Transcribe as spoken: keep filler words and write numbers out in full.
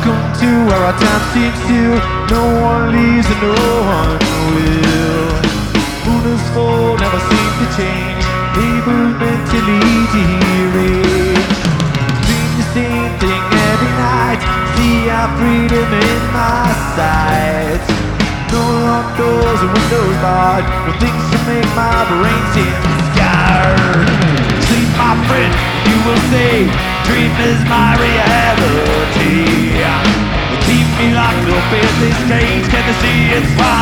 Welcome to where our time seems to. No one leaves and no one will. Moon is full, never seem to change. Able mentally deranged. Dream the same thing every night. See our freedom in my sight. No locked doors or windows barred. No things to make my brain seem scared. Sleep, my friend, you will say. Dream is my reality. Keep me locked up in this cage. Can you see it's fine?